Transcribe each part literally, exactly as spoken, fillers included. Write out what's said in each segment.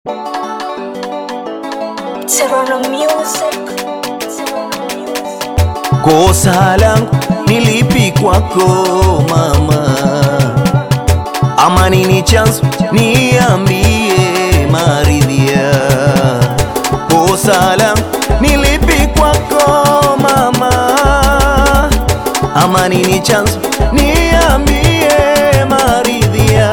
Kosa langu nilipi kwako mama, ama nini chanzo niambie maridhia. Kosa langu nilipi kwako mama, ama nini chanzo niambie maridhia.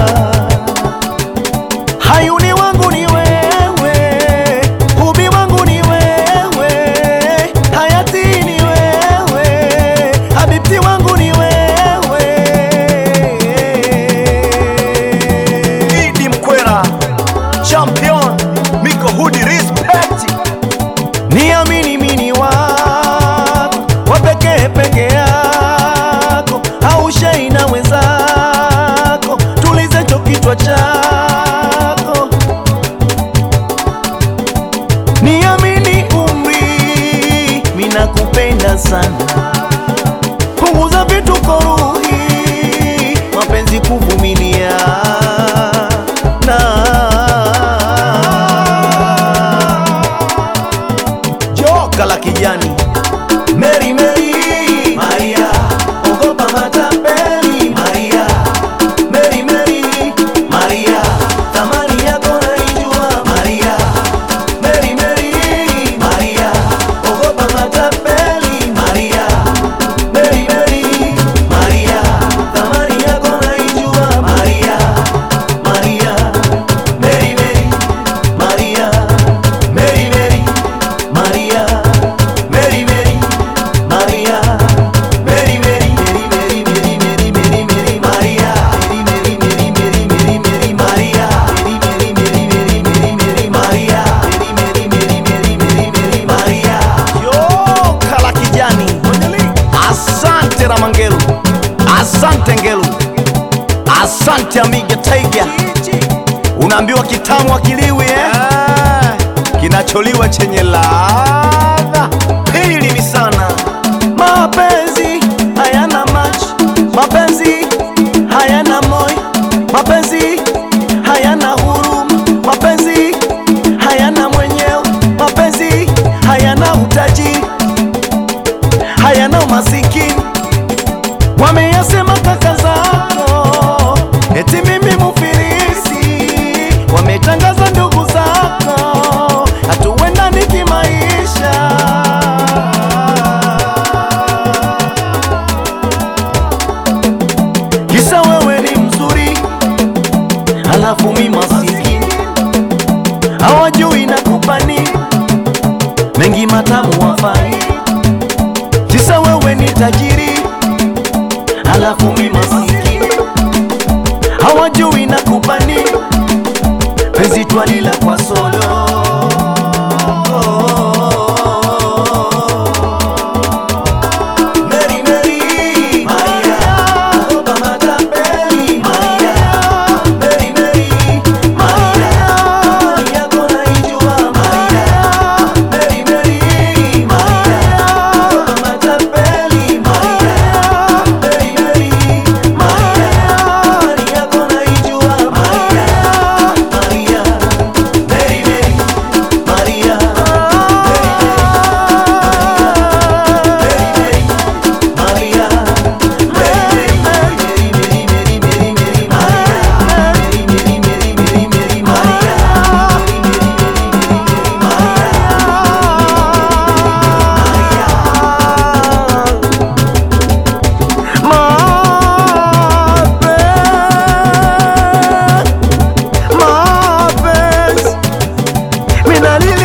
Hayuni wangu ni wewe, hubi wangu ni wewe, hayati ni wewe, habibti wangu ni wewe. Idi Mkwera, champion, Miko Hood, respect. Niamini mini wako, wapeke peke yako, haushei na wenzako, tulize cho kichwa chako. Niamini umri, mina kupenda sana, punguza vitu koruhi, mapenzi kuvumilia na joka la kijani. Mary Mary Maria, ogopa matapeli Maria. Mary Mary Maria, thamani yako naijua Maria. Mary Mary Maria, ogopa matapeli Maria. Mary Mary Maria, thamani yako naijua Maria. Maria Mary Mary Maria, Mary Mary Maria, Mary Mary Maria, Mary Mary Mary Mary Mary Mary Mary Maria, Mary Mary Mary Mary Mary Maria, Mary Mary Mary Mary Mary Maria, Mary Mary Mary Mary Mary Maria. Yo kala kijani. Asante Ramangelu, asante Ngelu, asante Amiga Tiger. Unaambiwa kitamu akiliwi eh? Kinacholiwa chenye ladha pili ni sana. Mapenzi hayana maji, mapenzi hayana moyo, mapenzi hayana huruma, mapenzi hayana mwenyewe, mapenzi hayana utajiri, hayana umasikini. Wameyasema kaka zako eti mimi mufirisi, wametangaza ndugu zako hatuendani kimaisha. Kisa wewe ni mzuri halafu mi masikini, hawajui na kupani mengi matamu wafai. Kisa wewe ni tajiri halafu mi masikini, hawajui na kupani penzi twalila kwa solo. Mary Mary Maria, ogopa matapeli Maria. Mary Mary Maria, thamani yako naijua Maria. Mary Mary Maria, ogopa matapeli Maria. Mary Mary Maria, thamani yako naijua Maria. Maria Mary Mary Maria, mapenzi minalili